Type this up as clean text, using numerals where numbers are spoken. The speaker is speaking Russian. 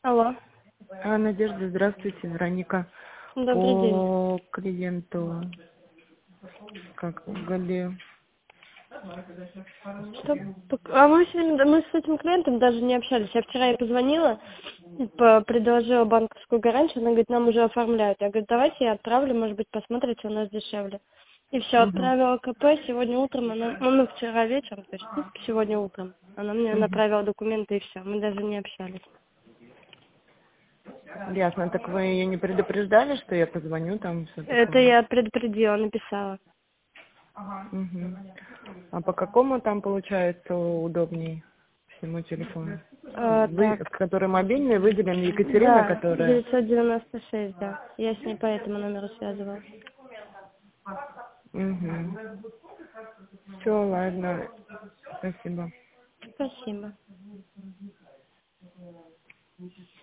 Алло, Надежда, здравствуйте, Вероника. добрый день. По клиенту, как Гали. Что? А мы сегодня, мы с этим клиентом даже не общались. Я вчера ей позвонила, предложила банковскую гарантию, она говорит, нам уже оформляют. Я говорю, давайте я отправлю, может быть, посмотрите, у нас дешевле. И все, Угу. отправила КП, сегодня утром она, ну, вчера вечером, то есть сегодня утром, она мне направила документы и все, мы даже не общались. Ясно. Так вы ее не предупреждали, что я позвоню там все Это такое? я предупредила, написала. Угу. А по какому там получается удобней всему телефону? Вы, Так, который мобильный, выделен Екатерина, да, которая... 996, да, я с ней по этому номеру связывалась. Угу. Все, ладно. Спасибо. Спасибо.